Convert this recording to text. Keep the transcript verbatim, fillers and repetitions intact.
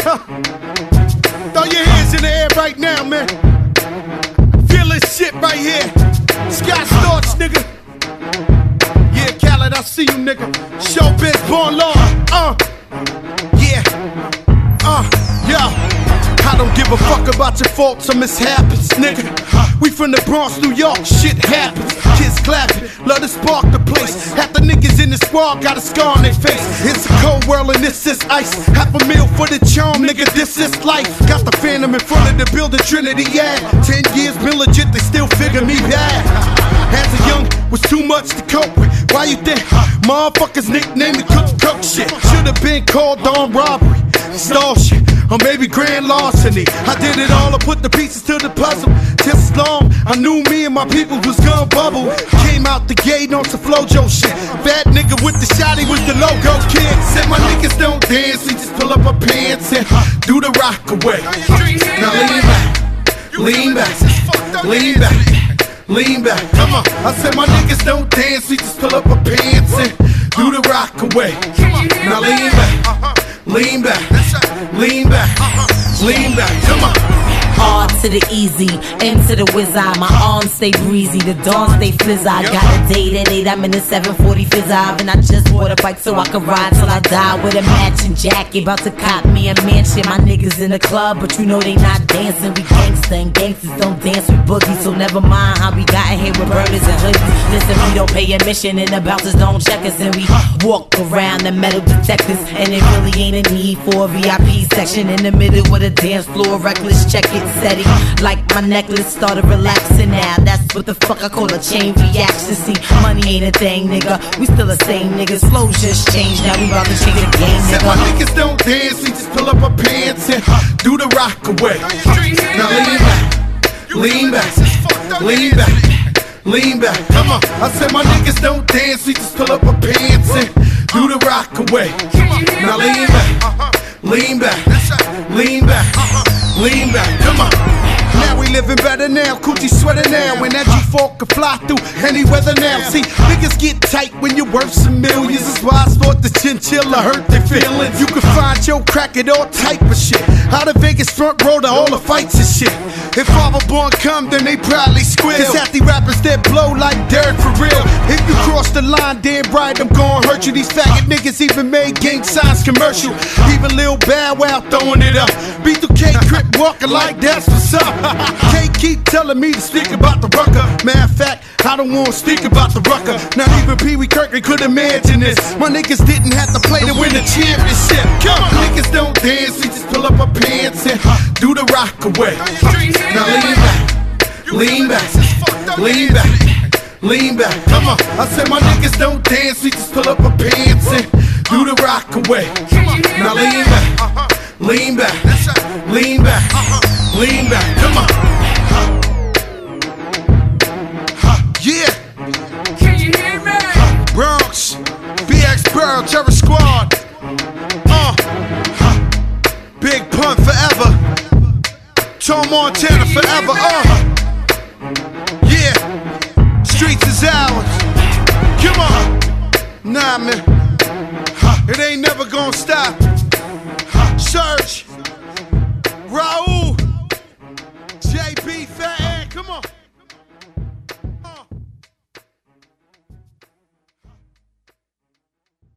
Throw your hands in the air right now, man. Feel this shit right here. Scott Storch, nigga. Yeah, Khaled, I see you, nigga. Showbiz, born law. Uh, yeah. Uh, yeah. I don't give a fuck about your faults or mishaps, nigga. We from the Bronx, New York, shit happens. Kids clapping, love to spark the place. Half the niggas in the squad got a scar on their face. It's a cold world and this is ice. Half a meal for the charm, nigga, this is life. Got the Phantom in front of the building, Trinity, yeah. Ten years been legit, they still figure me bad. As a young, was too much to cope with. Why you think motherfuckers nicknamed me Cook Cook shit? Should've been called on robbery, stall shit, or maybe grand larceny. I did it all, I put the pieces to the puzzle. Just as long I knew me and my people was gonna bubble. Came out the gate on some Flojo shit. Bad nigga with the shotty was the logo kid. Said my niggas don't dance, we just pull up our pants and do the rock away. Now lean back, lean back, lean back, lean back. Come on. I said my niggas don't dance, we just pull up our pants and do the rock away. Now lean back, lean back, lean back, lean back. Come on. R to the easy, M to the whiz eye. My arms stay breezy, the dawn stay fizz. I got a date at eight, I'm in the seven forty fizz eye. And I just bought a bike so I can ride till I die with a matching jacket. About to cop me a mansion. My niggas in the club, but you know they not dancing. We gangsta and gangsters don't dance with boogies. So never mind how we got in here with burners and hoodies. Listen, we don't pay admission and the bouncers don't check us. And we walk around the metal detectors. And it really ain't a need for a V I P section in the middle with a dance floor. Reckless, check it. Steady, like my necklace started relaxing now. That's what the fuck I call a chain reaction. See, money ain't a thing, nigga. We still the same niggas. Flows just changed, now we about to change the game, nigga. Said my niggas don't dance, we just pull up our pants and do the rock away. Now lean back, lean back, lean back, lean back. Come on. I said my niggas don't dance, we just pull up our pants and do the rock away. Now lean back, lean back, lean back. Lean back, come on. Now we living better now, coochie sweater now. And that G four can fly through any weather now. See, niggas get tight when you're worth some millions. That's why I thought the chinchilla hurt their feelings. You can find your crack at all type of shit. Out of Vegas front row to all the fights and shit. If Father Born come, then they probably squeal. Cause half the rappers that blow like Derek for real. If you cross the line, damn right, I'm gon' hurt you. These faggot niggas even made gang signs commercial. Even Lil Bow Wow throwing it up. B two K Crip walking like that's what's up. Can't keep telling me to speak about the rucker. Matter of fact, I don't wanna speak about the rucker. Not even Pee Wee Kirkland could imagine this. My niggas didn't have to play to win the championship. Come on. Niggas don't dance, we just pull up our pants and do the rock away. Now lean back, lean back, lean back, lean back. Come on. I said my niggas don't dance, we just pull up our pants and do the rock away. Now lean back, lean back, lean back, lean back. Come on. Yeah. Can you hear me? Bronx, B X Burrow, Terror Squad. Uh. Big Pun forever. Tom Montana forever. Uh. Yeah. Streets is ours. Come on. Nah, man. It ain't never gonna stop. Search. Raul. J B Fat.